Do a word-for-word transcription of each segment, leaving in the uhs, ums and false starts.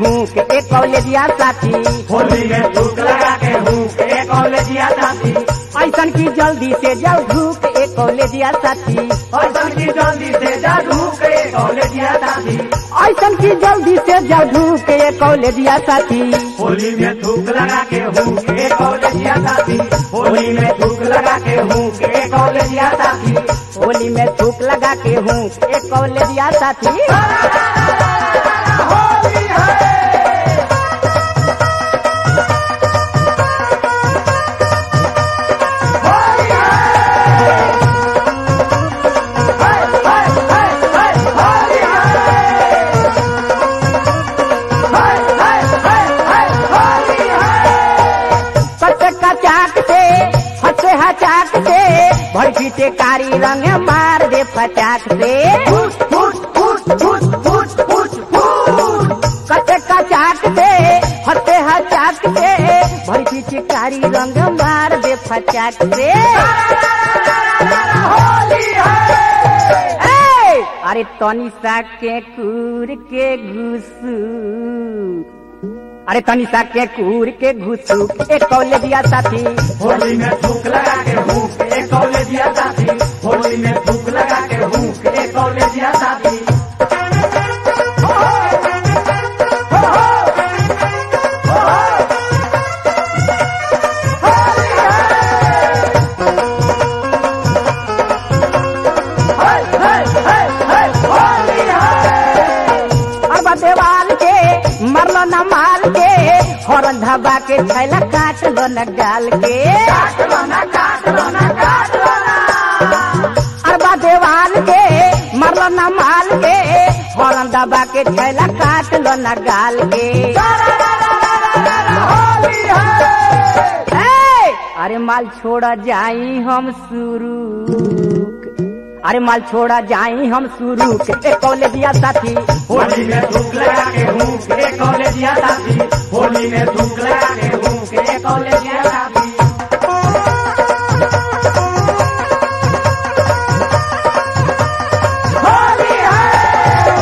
हूँ के एक कॉलेजिया साथी, होली में थूक लगा के हूँ के कॉलेजिया साथी, ऐसन की जल्दी से जल धूप एक कॉलेजिया साथी, ऐसन की जल्दी से जा ढूक के कॉलेजिया साथी, ऐसन की जल्दी से जल धूप एक कॉलेजिया साथी, होली में थूक लगा के हूँ के कॉलेजिया साथी, होली में थूक लगा के हूँ के कॉलेजिया साथी, होली में थूक लगा के हूँ एक कॉलेजिया साथी। होली है भड़की से कारी रंग मार दे फटाक से, कटे कचाक से हटे हचाक से, भड़की से कारी रंग मार दे फटाक से। अरे तनी सा के कूर के घुसू, अरे तनी सा के कूर के घुसू एक कॉलेजिया साथी, होली में थूक लगा के हूँ के कॉलेजिया साथी, होली में थूक लगा के हूँ के कॉलेजिया साथी। मरलो न माल के हरन धबा के छैला काट लो न गाल के, काट लो ना काट लो ना काट लो ना, अरबा देवाल के मरलो न माल के हरन धबा के छैला काट लो न गाल के। होली है अरे माल छोड़ा जाई हम शुरू, अरे माल छोड़ा जाई हम शुरू के कॉलेजिया साथी, होली में थूक लगा के हूँ के कॉलेजिया साथी, होली में थूक लगा के हूँ के कॉलेजिया साथी। होली है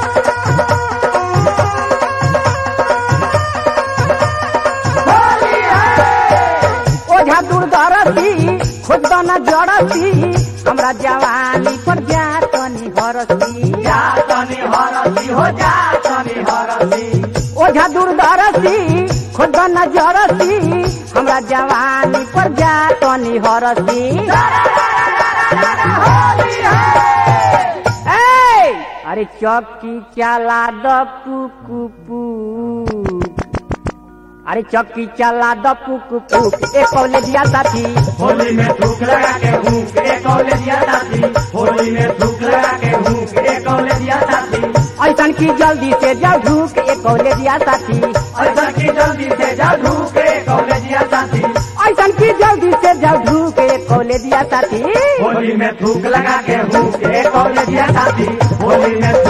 होली है ओझा दूरदर्शी खुद न जड़सी, हमरा जवानी पर जा तनी हरसी, जा तनी हरसी हो जा तनी हरसी, ओझा दूरदर्शी खुद न जड़सी, हमरा जवानी पर जा तनी हरसी। होली है अरे चौकी चला द पुकु, अरे चौकी चला द पुकु एक कॉलेजिया साथी, होली में थूक लगा के हूँ के कॉलेजिया साथी, होली में थूक लगा के हूँ के कॉलेजिया साथी, ऐसन की जल्दी से जाओ ढूक एक कॉलेजिया साथी, ऐसा की जल्दी से जा ढूक के कॉलेजिया साथी, ऐसन की जल्दी से जाओ ढूक एक कॉलेजिया साथी, होली में थूक लगा के हूँ के कॉलेजिया साथी, होली में